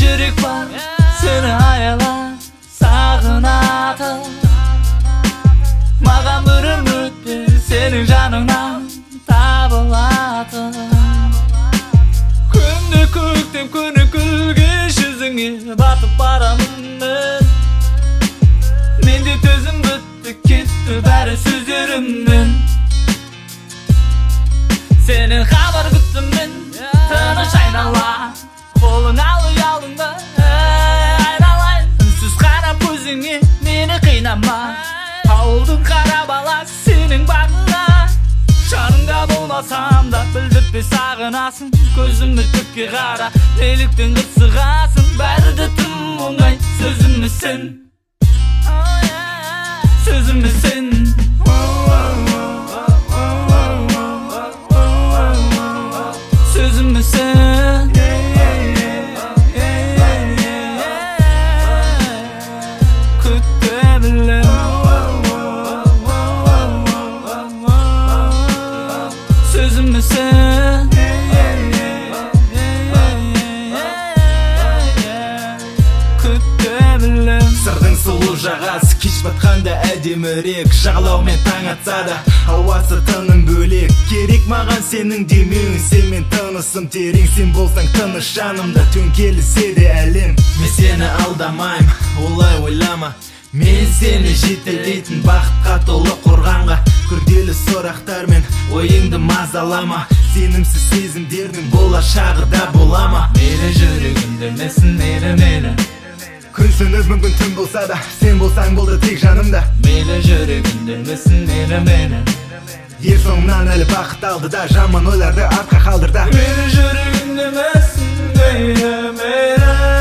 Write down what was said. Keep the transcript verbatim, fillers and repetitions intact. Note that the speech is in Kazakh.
жүрек бар, сені аялап сағынады. Маған бір үміт бер, сенің жаныңнан табылады. Күнде көктем, күні күлген жүзіңе батып барамын мен. Менде төзім бітті, кетті бәрі сөздерімнен. Сенің хабар күттім мен, тыныш айнала, қолың ал ұялыңда айналайын. Үнсіз қарап көзіңе мені қинама, ауылдың қара бала сенің бағына. Жаныңда болмасам да білдіртпе сағынасың, көзімді көкке қара, неліктен қырсығасың. Бәрі де тым оңай, сөзіме сен, сөзіме сен. Сөзіме сен, күте білем. Сөзіме сен, күте білем. Сырдың сұлу жағасы кеш батқанда әдемірек, жағалаумен таң атса да ауасы тыным бөлек. Керек маған сенің демеуің, сенмен тынысым терең. Сен болсаң тыныш жанымда, төңкелісе де әлем. Мен сені алдамайым, олай ойлама. Мен сені жетелейтін бақытқа толы қорғанға. Күрделі сұрақтармен ойыңды мазалама. Сенімсіз сезімдердің болашағы да болама. Мейлі жүрегімді месін, мейлі мейлі. Күнсіңіз мүмкін түн болса да, сен болсаң болды тек жанымда. Мейлі жүрегімді месін, мейлі мейлі. Ер соңынан әлі бақыт алды да, жаман ойларды артқа қалдырда. Мейлі жүрегімді месін, мейлі мейлі.